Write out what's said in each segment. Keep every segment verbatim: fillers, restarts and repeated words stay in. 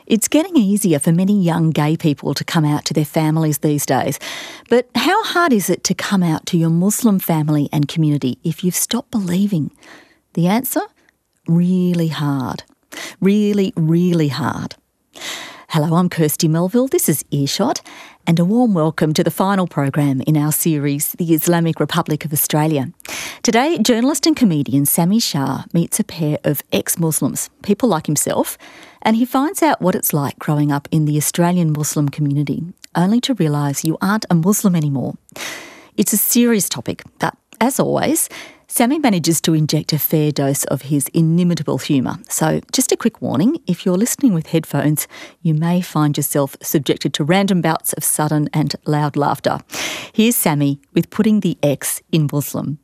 It's getting easier for many young gay people to come out to their families these days. But how hard is it to come out to your Muslim family and community if you've stopped believing? The answer? Really hard. Really, really hard. Hello, I'm Kirsty Melville. This is Earshot, and a warm welcome to the final program in our series, The Islamic Republic of Australia. Today, journalist and comedian Sami Shah meets a pair of ex-Muslims, people like himself, and he finds out what it's like growing up in the Australian Muslim community, only to realise you aren't a Muslim anymore. It's a serious topic, but as always, Sami manages to inject a fair dose of his inimitable humour. So just a quick warning, if you're listening with headphones, you may find yourself subjected to random bouts of sudden and loud laughter. Here's Sami with putting the X in Muslim.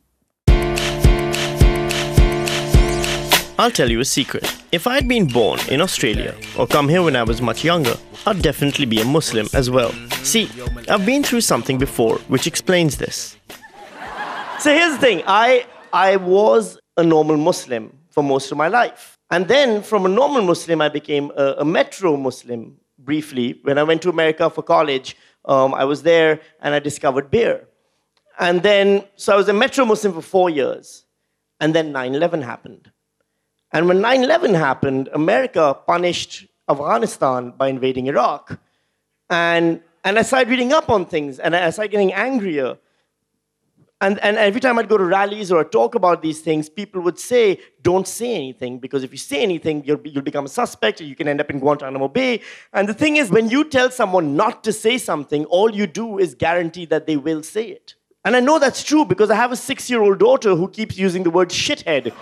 I'll tell you a secret. If I'd been born in Australia or come here when I was much younger, I'd definitely be a Muslim as well. See, I've been through something before which explains this. So here's the thing. I I was a normal Muslim for most of my life. And then from a normal Muslim, I became a, a metro Muslim briefly. When I went to America for college, um, I was there and I discovered beer. And then, so I was a metro Muslim for four years. And then nine eleven happened. And when nine eleven happened, America punished Afghanistan by invading Iraq. And, and I started reading up on things, and I started getting angrier. And, and every time I'd go to rallies or talk about these things, people would say, don't say anything, because if you say anything, you'll, you'll become a suspect, or you can end up in Guantanamo Bay. And the thing is, when you tell someone not to say something, all you do is guarantee that they will say it. And I know that's true because I have a six-year-old daughter who keeps using the word shithead.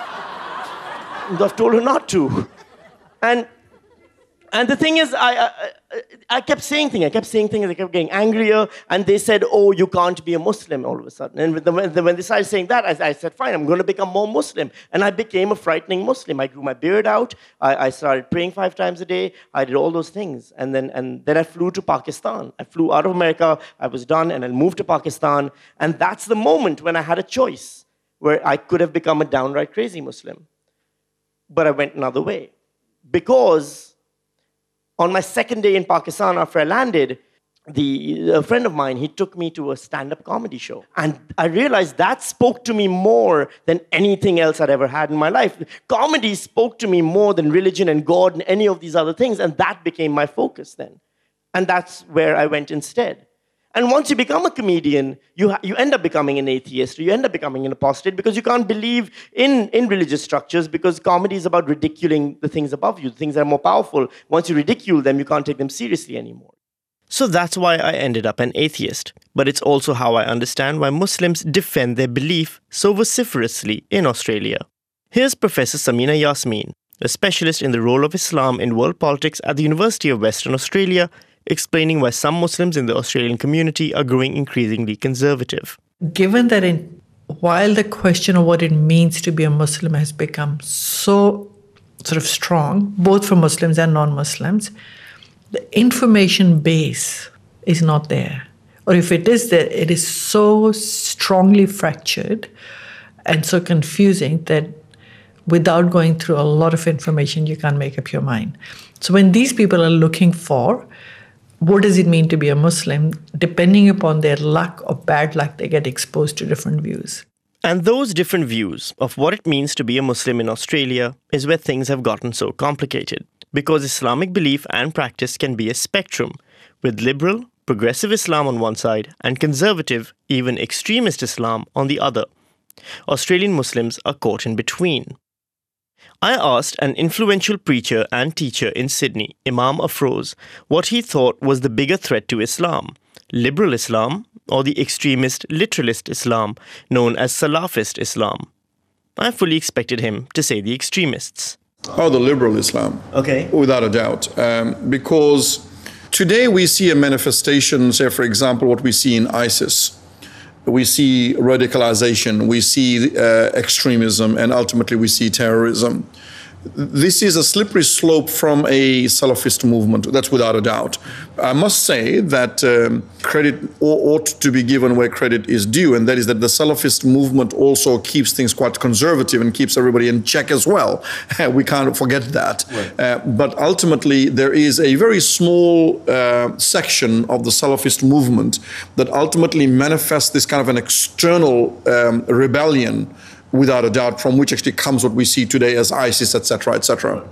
I've told her not to. And, and the thing is, I, I, I kept saying things, I kept saying things, I kept getting angrier, and they said, oh, you can't be a Muslim all of a sudden. And when, the, when they started saying that, I, I said, fine, I'm going to become more Muslim. And I became a frightening Muslim. I grew my beard out, I, I started praying five times a day, I did all those things. And then, and then I flew to Pakistan. I flew out of America, I was done, and I moved to Pakistan. And that's the moment when I had a choice, where I could have become a downright crazy Muslim. But I went another way. Because on my second day in Pakistan after I landed, the, a friend of mine, he took me to a stand-up comedy show. And I realized that spoke to me more than anything else I'd ever had in my life. Comedy spoke to me more than religion and God and any of these other things, and that became my focus then. And that's where I went instead. And once you become a comedian, you, ha- you end up becoming an atheist, or you end up becoming an apostate, because you can't believe in, in religious structures, because comedy is about ridiculing the things above you, the things that are more powerful. Once you ridicule them, you can't take them seriously anymore. So that's why I ended up an atheist. But it's also how I understand why Muslims defend their belief so vociferously in Australia. Here's Professor Samina Yasmeen, a specialist in the role of Islam in world politics at the University of Western Australia, explaining why some Muslims in the Australian community are growing increasingly conservative. Given that in, while the question of what it means to be a Muslim has become so sort of strong, both for Muslims and non-Muslims, the information base is not there. Or if it is there, it is so strongly fractured and so confusing that without going through a lot of information, you can't make up your mind. So when these people are looking for what does it mean to be a Muslim, depending upon their luck or bad luck, they get exposed to different views. And those different views of what it means to be a Muslim in Australia is where things have gotten so complicated. Because Islamic belief and practice can be a spectrum, with liberal, progressive Islam on one side and conservative, even extremist Islam on the other. Australian Muslims are caught in between. I asked an influential preacher and teacher in Sydney, Imam Afroz, what he thought was the bigger threat to Islam, liberal Islam or the extremist literalist Islam known as Salafist Islam. I fully expected him to say the extremists. Oh, the liberal Islam. Okay. Without a doubt. Um, because today we see a manifestation, say, for example, what we see in ISIS. We see radicalization, we see uh, extremism, and ultimately we see terrorism. this is a slippery slope from a Salafist movement, that's without a doubt. I must say that um, credit ought to be given where credit is due, and that is that the Salafist movement also keeps things quite conservative and keeps everybody in check as well. We can't forget that. Right. Uh, but ultimately, there is a very small uh, section of the Salafist movement that ultimately manifests this kind of an external um, rebellion, without a doubt, from which actually comes what we see today as ISIS, et cetera, et cetera.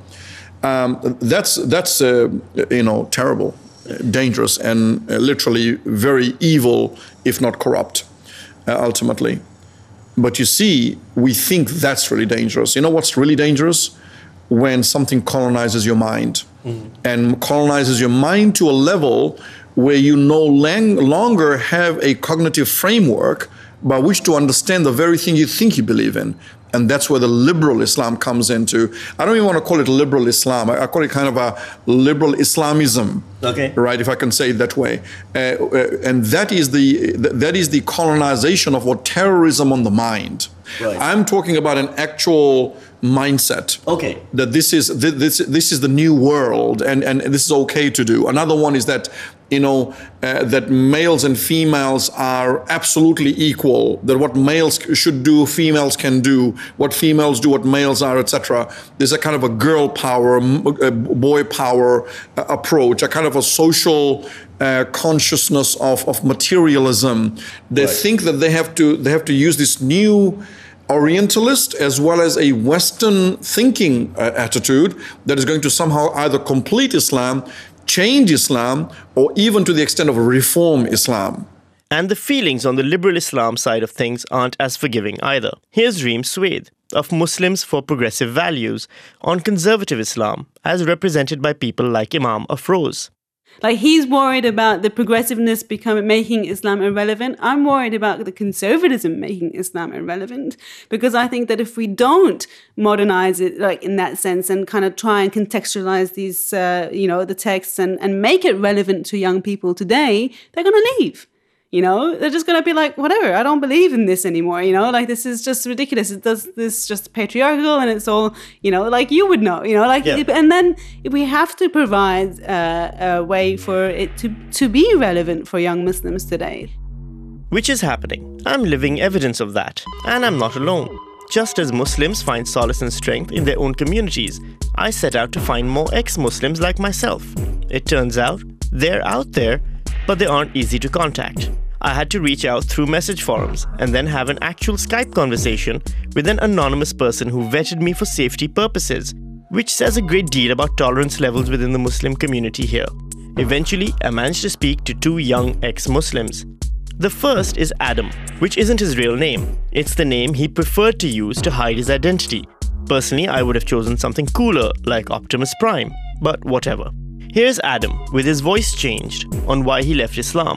Um, that's that's uh, you know terrible, dangerous, and uh, literally very evil, if not corrupt, uh, ultimately. But you see, we think that's really dangerous. You know what's really dangerous? When something colonizes your mind, mm-hmm. and colonizes your mind to a level where you no lang- longer have a cognitive framework by which to understand the very thing you think you believe in. And that's where the liberal Islam comes into. I don't even want to call it liberal Islam. I, I call it kind of a liberal Islamism, okay. Right? If I can say it that way. Uh, uh, and that is the that is the colonization of what terrorism on the mind. Right. I'm talking about an actual mindset. Okay. That this is this this is the new world, and and this is okay to do. Another one is that, you know, uh, that males and females are absolutely equal, that what males should do, females can do, what females do, what males are, et cetera. There's a kind of a girl power, a boy power uh, approach, a kind of a social uh, consciousness of, of materialism. They right. think that they have to they have to use this new Orientalist as well as a Western thinking uh, attitude that is going to somehow either complete Islam, change Islam, or even to the extent of reform Islam. And the feelings on the liberal Islam side of things aren't as forgiving either. Here's Reem Suede of Muslims for Progressive Values on conservative Islam, as represented by people like Imam Afroz. Like, he's worried about the progressiveness becoming making Islam irrelevant. I'm worried about the conservatism making Islam irrelevant, because I think that if we don't modernize it, like in that sense, and kind of try and contextualize these, uh, you know, the texts and, and make it relevant to young people today, they're going to leave. You know, they're just going to be like, whatever, I don't believe in this anymore. You know, like, this is just ridiculous. It does this just patriarchal, and it's all, you know, like you would know, you know, like, yeah. it, and then we have to provide uh, a way for it to, to be relevant for young Muslims today. Which is happening. I'm living evidence of that. And I'm not alone. Just as Muslims find solace and strength in their own communities, I set out to find more ex-Muslims like myself. It turns out they're out there, but they aren't easy to contact. I had to reach out through message forums and then have an actual Skype conversation with an anonymous person who vetted me for safety purposes, which says a great deal about tolerance levels within the Muslim community here. Eventually, I managed to speak to two young ex-Muslims. The first is Adam, which isn't his real name. It's the name he preferred to use to hide his identity. Personally, I would have chosen something cooler like Optimus Prime, but whatever. Here's Adam, with his voice changed, on why he left Islam.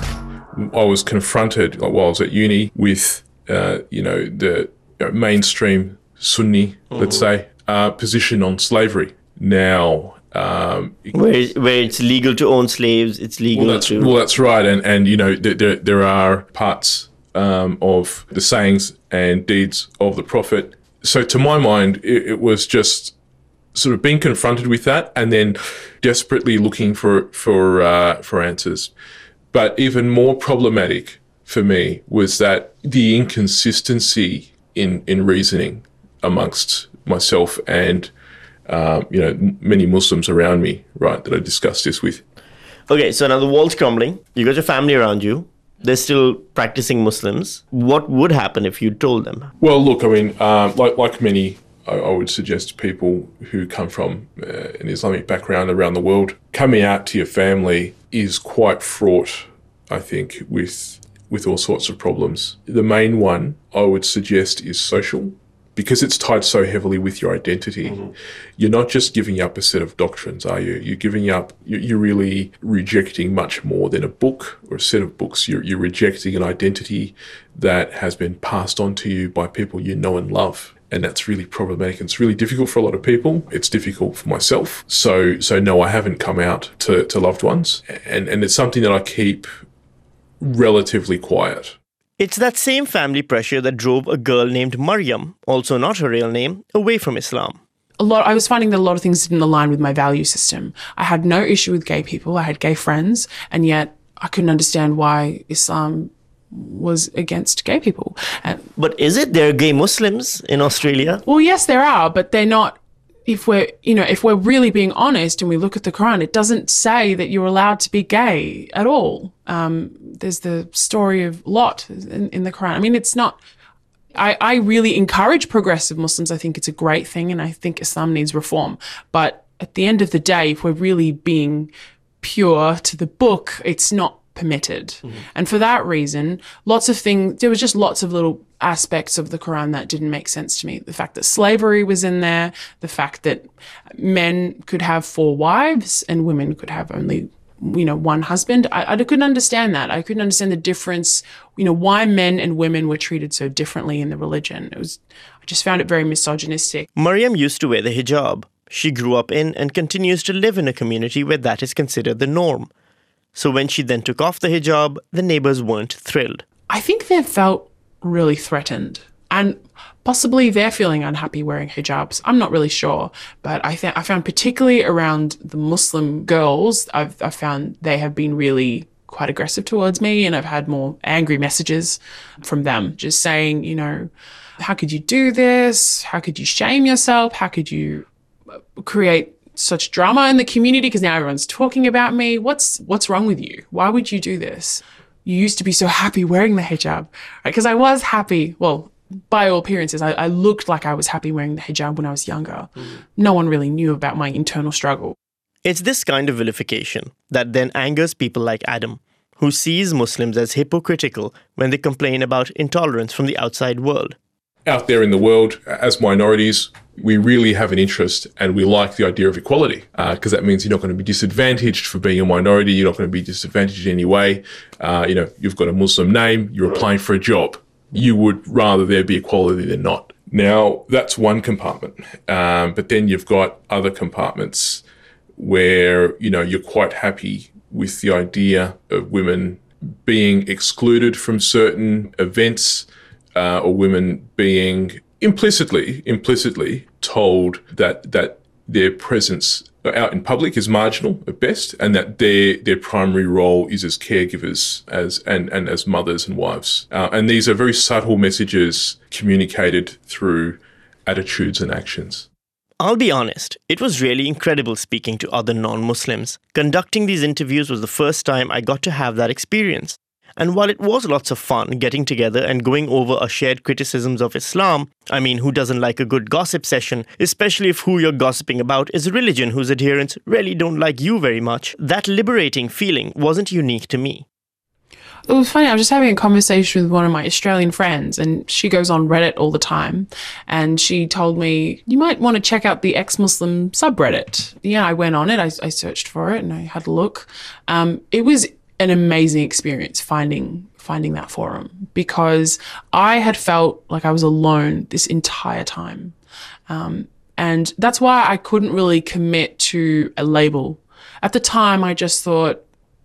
I was confronted while I was at uni with, uh, you know, the you know, mainstream Sunni, mm. let's say, uh, position on slavery. Now, um, where where it's legal to own slaves, it's legal well, that's, to. Well, that's right, and and you know, there there are parts um, of the sayings and deeds of the Prophet. So, to my mind, it, it was just sort of being confronted with that, and then desperately looking for for uh, for answers. But even more problematic for me was that the inconsistency in, in reasoning amongst myself and, um, you know, many Muslims around me, right, that I discussed this with. Okay, so now the wall's crumbling. You got your family around you. They're still practicing Muslims. What would happen if you told them? Well, look, I mean, um, like like many, I, I would suggest people who come from uh, an Islamic background around the world, coming out to your family is quite fraught, I think, with with all sorts of problems. The main one I would suggest is social, because it's tied so heavily with your identity. Mm-hmm. You're not just giving up a set of doctrines, are you? You're giving up, you're really rejecting much more than a book or a set of books. You're, you're rejecting an identity that has been passed on to you by people you know and love. And that's really problematic. It's really difficult for a lot of people. It's difficult for myself. So, so no, I haven't come out to, to loved ones. And, and it's something that I keep relatively quiet. It's that same family pressure that drove a girl named Maryam, also not her real name, away from Islam. a lot, I was finding that a lot of things didn't align with my value system. I had no issue with gay people. I had gay friends, and yet I couldn't understand why Islam was against gay people. And, but is it? There are gay Muslims in Australia? well, yes, there are, but they're not. If we're, you know, if we're really being honest and we look at the Quran, it doesn't say that you're allowed to be gay at all. Um, there's the story of Lot in, in the Quran. I mean, it's not, I, I really encourage progressive Muslims. I think it's a great thing, and I think Islam needs reform. But at the end of the day, if we're really being pure to the book, it's not permitted. Mm-hmm. And for that reason, lots of things, there was just lots of little aspects of the Quran that didn't make sense to me. The fact that slavery was in there, the fact that men could have four wives and women could have only, you know, one husband. I, I couldn't understand that. I couldn't understand the difference, you know, why men and women were treated so differently in the religion. It was, I just found it very misogynistic. Mariam used to wear the hijab. She grew up in and continues to live in a community where that is considered the norm. So when she then took off the hijab, the neighbors weren't thrilled. I think they felt really threatened, and possibly they're feeling unhappy wearing hijabs. I'm not really sure, but I, th- I found particularly around the Muslim girls, I've, I've found they have been really quite aggressive towards me, and I've had more angry messages from them just saying, you know, how could you do this? How could you shame yourself? How could you create such drama in the community because now everyone's talking about me? What's what's wrong with you? Why would you do this? You used to be so happy wearing the hijab, right? Because I was happy. Well, by all appearances, I, I looked like I was happy wearing the hijab when I was younger. Mm. No one really knew about my internal struggle. It's this kind of vilification that then angers people like Adam, who sees Muslims as hypocritical when they complain about intolerance from the outside world. Out there in the world, as minorities, we really have an interest and we like the idea of equality because uh, that means you're not going to be disadvantaged for being a minority. You're not going to be disadvantaged in any way. Uh, you know, you've got a Muslim name, you're applying for a job. You would rather there be equality than not. Now, that's one compartment. Um, but then you've got other compartments where, you know, you're quite happy with the idea of women being excluded from certain events, Uh, or women being implicitly, implicitly told that that their presence out in public is marginal at best, and that their their primary role is as caregivers, as and, and as mothers and wives. Uh, and these are very subtle messages communicated through attitudes and actions. I'll be honest, it was really incredible speaking to other non-Muslims. Conducting these interviews was the first time I got to have that experience. And while it was lots of fun getting together and going over our shared criticisms of Islam, I mean, who doesn't like a good gossip session, especially if who you're gossiping about is a religion whose adherents really don't like you very much, that liberating feeling wasn't unique to me. It was funny, I was just having a conversation with one of my Australian friends, and she goes on Reddit all the time, and she told me, you might want to check out the ex-Muslim subreddit. Yeah, I went on it, I, I searched for it, and I had a look. Um, it was an amazing experience finding finding that forum, because I had felt like I was alone this entire time. Um, and that's why I couldn't really commit to a label. At the time, I just thought,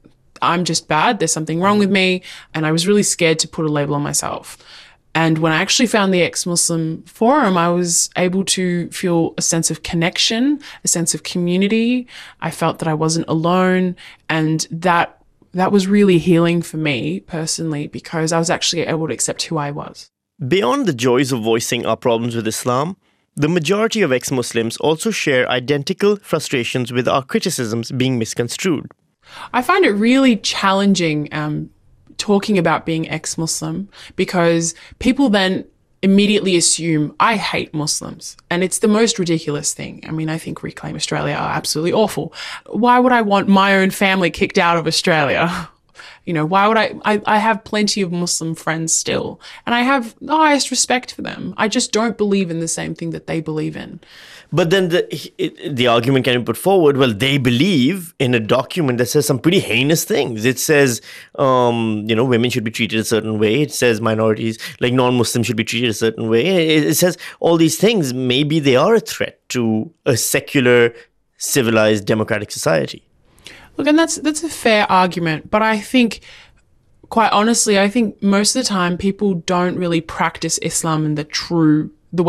I'm just bad, there's something wrong with me, and I was really scared to put a label on myself. And when I actually found the ex-Muslim forum, I was able to feel a sense of connection, a sense of community. I felt that I wasn't alone, and that That was really healing for me personally, because I was actually able to accept who I was. Beyond the joys of voicing our problems with Islam, the majority of ex-Muslims also share identical frustrations with our criticisms being misconstrued. I find it really challenging um, talking about being ex-Muslim, because people then immediately assume I hate Muslims, and it's the most ridiculous thing. I mean, I think Reclaim Australia are absolutely awful. Why would I want my own family kicked out of Australia? You know, why would I, I, I have plenty of Muslim friends still, and I have the highest respect for them. I just don't believe in the same thing that they believe in. But then the it, the argument can be put forward, well, they believe in a document that says some pretty heinous things. It says, um, you know, women should be treated a certain way. It says minorities, like non-Muslims, should be treated a certain way. It, it says all these things. Maybe they are a threat to a secular, civilized, democratic society. Look, and that's that's a fair argument, but I think, quite honestly, I think most of the time people don't really practice Islam in the true, the way that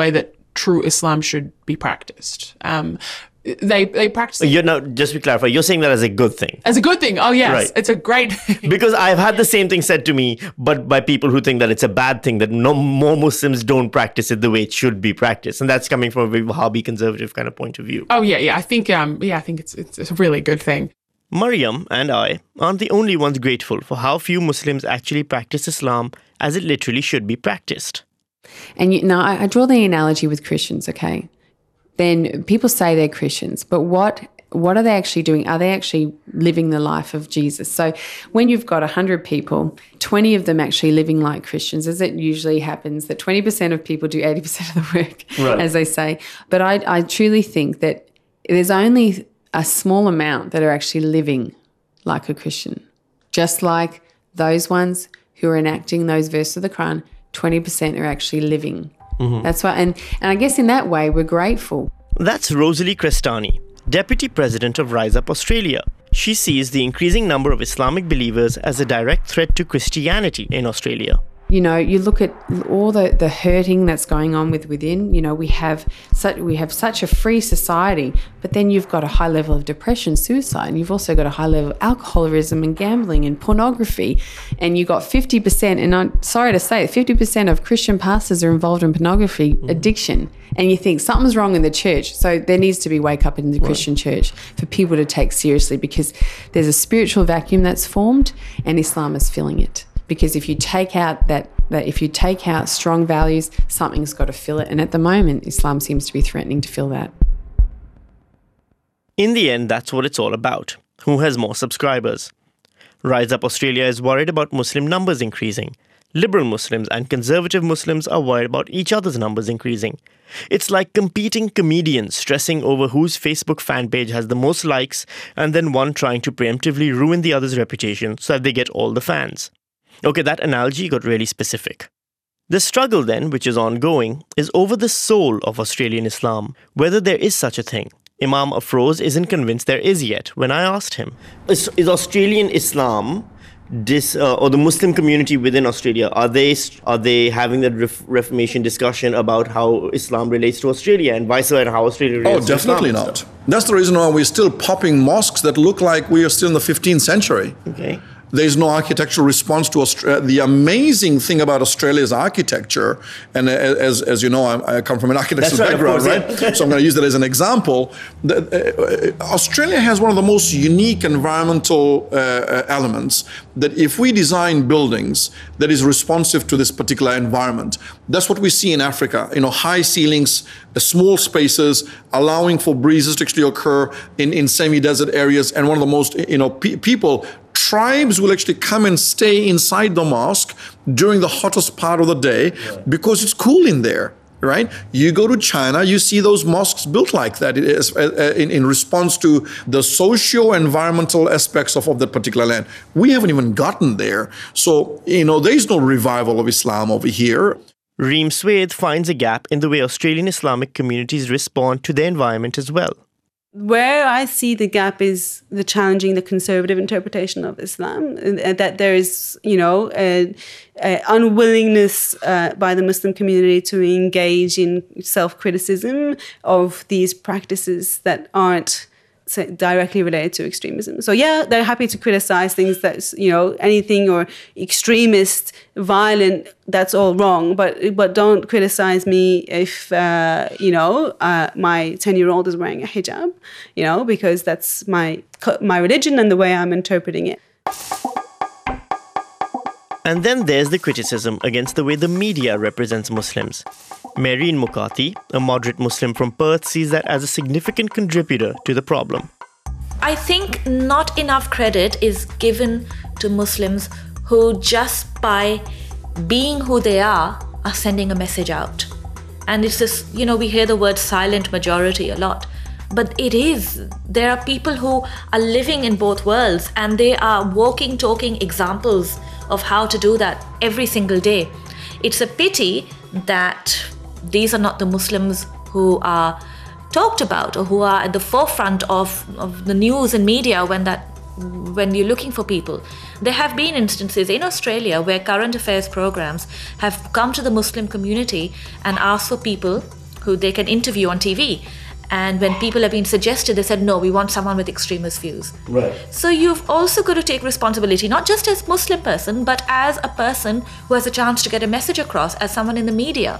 true Islam should be practiced. Um, they they practice it You're now, just to clarify, you're saying that as a good thing. as a good thing. Oh, yes, Right. it's a great thing. Because I've had the same thing said to me, but by people who think that it's a bad thing, that no more Muslims don't practice it the way it should be practiced. And that's coming from a very Wahhabi conservative kind of point of view. Oh, yeah, yeah. I think, um, yeah, I think it's it's a really good thing. Mariam and I aren't the only ones grateful for how few Muslims actually practice Islam as it literally should be practiced. And you know, I, I draw the analogy with Christians, okay? Then people say they're Christians, but what what are they actually doing? Are they actually living the life of Jesus? So when you've got one hundred people, twenty of them actually living like Christians, as it usually happens, that twenty percent of people do eighty percent of the work, Right. as they say. But I, I truly think that there's only a small amount that are actually living like a Christian, just like those ones who are enacting those verses of the Quran, twenty percent are actually living. Mm-hmm. That's why, and, and I guess in that way, we're grateful. That's Rosalie Crestani, Deputy President of Rise Up Australia. She sees the increasing number of Islamic believers as a direct threat to Christianity in Australia. You know, you look at all the, the hurting that's going on with within. You know, we have such we have such a free society, but then you've got a high level of depression, suicide, and you've also got a high level of alcoholism and gambling and pornography, and you got fifty percent. And I'm sorry to say, fifty percent of Christian pastors are involved in pornography mm. addiction, and you think something's wrong in the church. So there needs to be wake up in the right. Christian church for people to take seriously, because there's a spiritual vacuum that's formed, and Islam is filling it. Because if you take out that, that if you take out strong values, something's got to fill it. And at the moment, Islam seems to be threatening to fill that. In the end, that's what it's all about. Who has more subscribers? Rise Up Australia is worried about Muslim numbers increasing. Liberal Muslims and conservative Muslims are worried about each other's numbers increasing. It's like competing comedians stressing over whose Facebook fan page has the most likes, and then one trying to preemptively ruin the other's reputation so that they get all the fans. Okay, that analogy got really specific. The struggle then, which is ongoing, is over the soul of Australian Islam, whether there is such a thing. Imam Afroz isn't convinced there is yet when I asked him. Is, is Australian Islam, dis, uh, or the Muslim community within Australia, are they are they having that ref, Reformation discussion about how Islam relates to Australia and vice versa, how Australia relates oh, to Islam? Oh, definitely not. That's the reason why we're still popping mosques that look like we are still in the fifteenth century. Okay. There's no architectural response to Australia. The amazing thing about Australia's architecture, and as as you know, I, I come from an architectural right, background, course, right? Yeah. So I'm going to use that as an example. The, uh, Australia has one of the most unique environmental uh, elements that if we design buildings that is responsive to this particular environment, that's what we see in Africa. You know, high ceilings, small spaces, allowing for breezes to actually occur in, in semi-desert areas, and one of the most, you know, pe- people. Tribes will actually come and stay inside the mosque during the hottest part of the day right. because it's cool in there, right? You go to China, you see those mosques built like that in, in response to the socio-environmental aspects of, of that particular land. We haven't even gotten there. So, you know, there's no revival of Islam over here. Reem Swade finds a gap in the way Australian Islamic communities respond to their environment as well. Where I see the gap is the challenging the conservative interpretation of Islam, uh, that there is, you know, a, a unwillingness uh, by the Muslim community to engage in self-criticism of these practices that aren't directly related to extremism. So yeah, they're happy to criticize things that's, you know, anything or extremist, violent, that's all wrong. But but don't criticize me if, uh, you know, uh, my ten-year-old is wearing a hijab, you know, because that's my my religion and the way I'm interpreting it. And then there's the criticism against the way the media represents Muslims. Marine Mukati, a moderate Muslim from Perth, sees that as a significant contributor to the problem. I think not enough credit is given to Muslims who just by being who they are, are sending a message out. And it's this, you know, we hear the word silent majority a lot. But it is. There are people who are living in both worlds, and they are walking, talking examples of how to do that every single day. It's a pity that these are not the Muslims who are talked about or who are at the forefront of, of the news and media when that when you're looking for people. There have been instances in Australia where current affairs programs have come to the Muslim community and asked for people who they can interview on T V. And when people have been suggested, they said, no, we want someone with extremist views. Right. So you've also got to take responsibility, not just as Muslim person, but as a person who has a chance to get a message across, as someone in the media.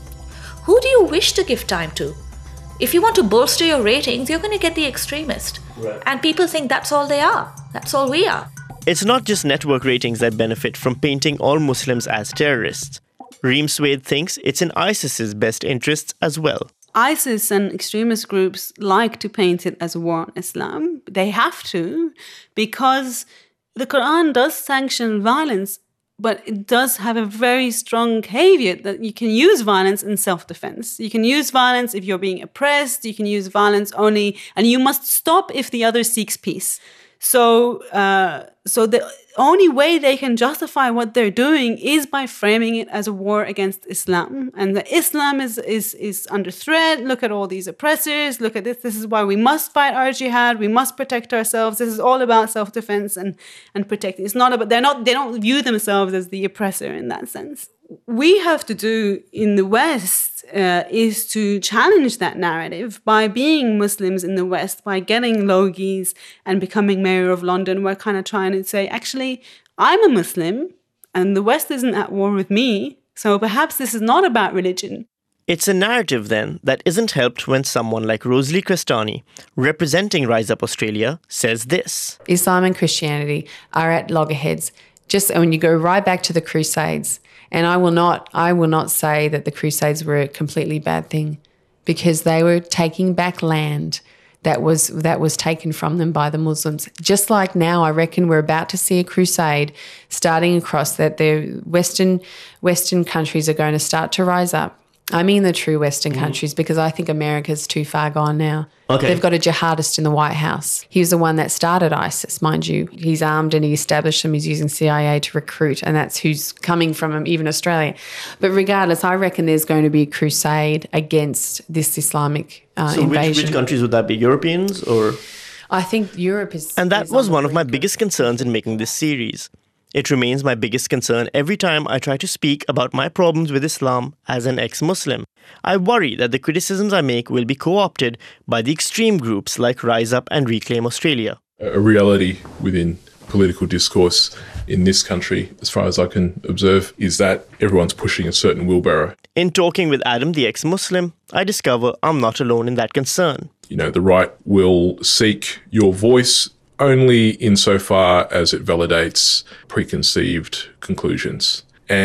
Who do you wish to give time to? If you want to bolster your ratings, you're going to get the extremist. Right. And people think that's all they are. That's all we are. It's not just network ratings that benefit from painting all Muslims as terrorists. Reem Swade thinks it's in ISIS's best interests as well. ISIS and extremist groups like to paint it as a war on Islam. They have to, because the Quran does sanction violence, but it does have a very strong caveat that you can use violence in self-defense. You can use violence if you're being oppressed. You can use violence only, and you must stop if the other seeks peace. So, uh, so the only way they can justify what they're doing is by framing it as a war against Islam, and that Islam is is is under threat. Look at all these oppressors. Look at this. This is why we must fight our jihad. We must protect ourselves. This is all about self-defense and and protecting. It's not about. They're not. They don't view themselves as the oppressor in that sense. We have to do in the West uh, is to challenge that narrative by being Muslims in the West, by getting Logis and becoming mayor of London. We're kind of trying to say, actually, I'm a Muslim and the West isn't at war with me. So perhaps this is not about religion. It's a narrative, then, that isn't helped when someone like Rosalie Crestani, representing Rise Up Australia, says this. Islam and Christianity are at loggerheads. Just when you go right back to the Crusades, and I will not, I will not say that the Crusades were a completely bad thing, because they were taking back land that was that was taken from them by the Muslims. Just like now, I reckon we're about to see a crusade starting across that the Western Western countries are going to start to rise up. I mean the true Western mm. countries, because I think America's too far gone now. Okay. They've got a jihadist in the White House. He was the one that started ISIS, mind you. He's armed and he established them. He's using C I A to recruit, and that's who's coming from him, even Australia. But regardless, I reckon there's going to be a crusade against this Islamic uh, so invasion. Which, which countries would that be? Europeans or? I think Europe is... And that is was on one of my brink biggest concerns in making this series. It remains my biggest concern every time I try to speak about my problems with Islam as an ex-Muslim. I worry that the criticisms I make will be co-opted by the extreme groups like Rise Up and Reclaim Australia. A reality within political discourse in this country, as far as I can observe, is that everyone's pushing a certain wheelbarrow. In talking with Adam, the ex-Muslim, I discover I'm not alone in that concern. You know, the right will seek your voice only insofar as it validates preconceived conclusions.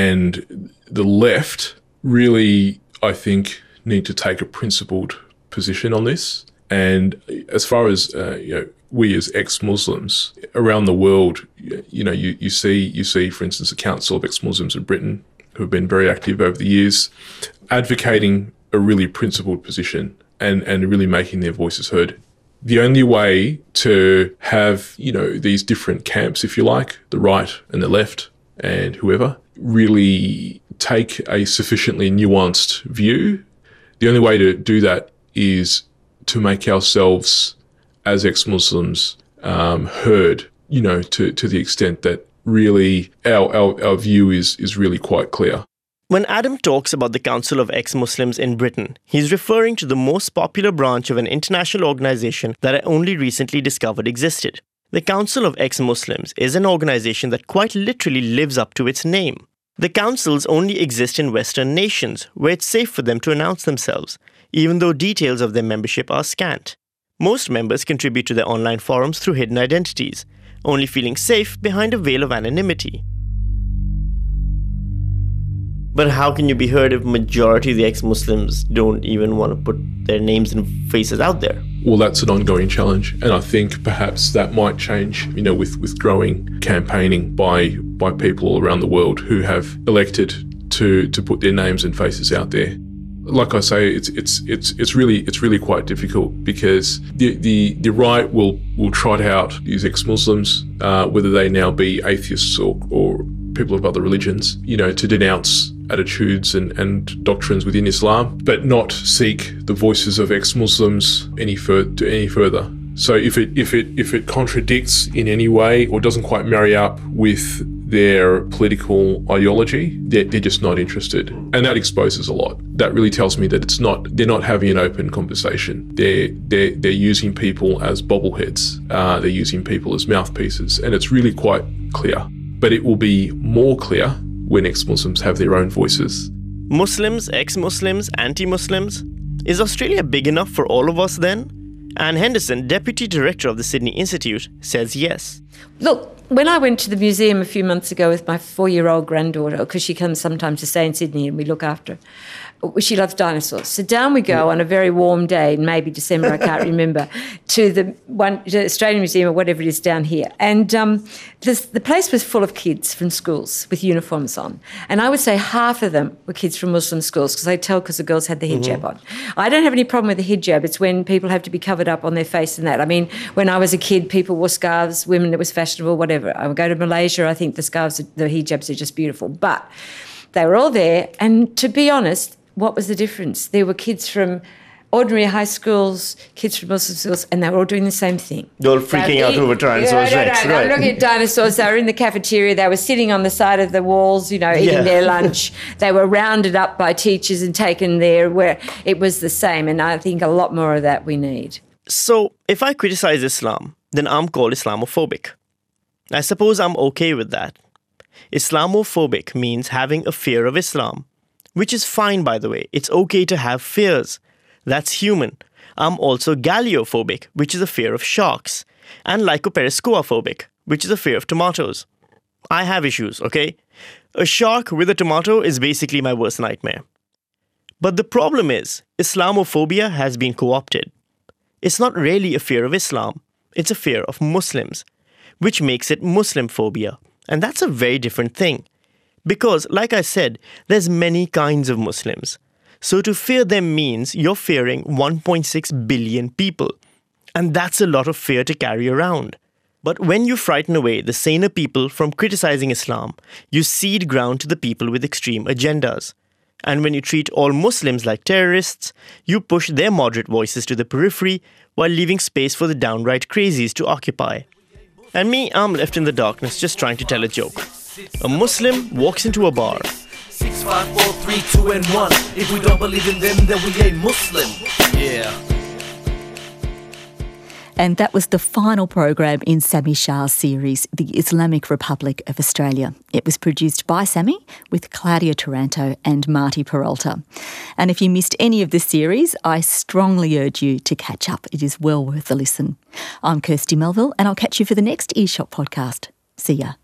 And the left really, I think, need to take a principled position on this. And as far as uh, you know, we as ex-Muslims around the world, you know, you, you see, you see, for instance, a council of ex-Muslims in Britain who have been very active over the years, advocating a really principled position and, and really making their voices heard. The only way to have, you know, these different camps, if you like, the right and the left and whoever, really take a sufficiently nuanced view, the only way to do that is to make ourselves as ex-Muslims um, heard, you know, to, to the extent that really our, our, our view is, is really quite clear. When Adam talks about the Council of Ex-Muslims in Britain, he's referring to the most popular branch of an international organization that I only recently discovered existed. The Council of Ex-Muslims is an organization that quite literally lives up to its name. The councils only exist in Western nations, where it's safe for them to announce themselves, even though details of their membership are scant. Most members contribute to their online forums through hidden identities, only feeling safe behind a veil of anonymity. But how can you be heard if majority of the ex-Muslims don't even want to put their names and faces out there? Well, that's an ongoing challenge. And I think perhaps that might change, you know, with, with growing campaigning by by people all around the world who have elected to to put their names and faces out there. Like I say, it's it's it's it's really it's really quite difficult, because the the, the right will will trot out these ex-Muslims, uh, whether they now be atheists or or people of other religions, you know, to denounce attitudes and, and doctrines within Islam, but not seek the voices of ex-Muslims any fur- to any further. So if it if it if it contradicts in any way or doesn't quite marry up with their political ideology, they're, they're just not interested. And that exposes a lot. That really tells me that it's not, they're not having an open conversation. They're, they're, they're using people as bobbleheads. Uh, they're using people as mouthpieces. And it's really quite clear. But it will be more clear when ex-Muslims have their own voices. Muslims, ex-Muslims, anti-Muslims? Is Australia big enough for all of us then? Anne Henderson, Deputy Director of the Sydney Institute, says yes. Look, when I went to the museum a few months ago with my four-year-old granddaughter, because she comes sometimes to stay in Sydney and we look after her, she loves dinosaurs. So down we go on a very warm day, maybe December, I can't remember, to the one the Australian Museum or whatever it is down here. And um, this, the place was full of kids from schools with uniforms on. And I would say half of them were kids from Muslim schools, because I tell because the girls had the hijab mm-hmm. on. I don't have any problem with the hijab. It's when people have to be covered up on their face and that. I mean, when I was a kid, people wore scarves, women, it was fashionable, whatever. I would go to Malaysia, I think the scarves, the hijabs are just beautiful. But they were all there. And to be honest, what was the difference? There were kids from ordinary high schools, kids from Muslim schools, and they were all doing the same thing. They were freaking so out they, over dinosaurs, no, no, right? No, no, right. I'm looking at dinosaurs. They were in the cafeteria. They were sitting on the side of the walls, you know, eating Yeah. their lunch. They were rounded up by teachers and taken there, where it was the same. And I think a lot more of that we need. So, if I criticize Islam, then I'm called Islamophobic. I suppose I'm okay with that. Islamophobic means having a fear of Islam, which is fine, by the way. It's okay to have fears. That's human. I'm also Galeophobic, which is a fear of sharks, and Lycoperiscoaphobic, which is a fear of tomatoes. I have issues, okay? A shark with a tomato is basically my worst nightmare. But the problem is, Islamophobia has been co-opted. It's not really a fear of Islam. It's a fear of Muslims, which makes it Muslim phobia. And that's a very different thing. Because, like I said, there's many kinds of Muslims. So to fear them means you're fearing one point six billion people. And that's a lot of fear to carry around. But when you frighten away the saner people from criticizing Islam, you cede ground to the people with extreme agendas. And when you treat all Muslims like terrorists, you push their moderate voices to the periphery while leaving space for the downright crazies to occupy. And me, I'm left in the darkness just trying to tell a joke. A Muslim walks into a bar. Six, five, four, three, two, and one. If we don't believe in them, then we ain't Muslim. Yeah. And that was the final program in Sami Shah's series, The Islamic Republic of Australia. It was produced by Sami with Claudia Taranto and Marty Peralta. And if you missed any of this series, I strongly urge you to catch up. It is well worth a listen. I'm Kirsty Melville, and I'll catch you for the next eShop podcast. See ya.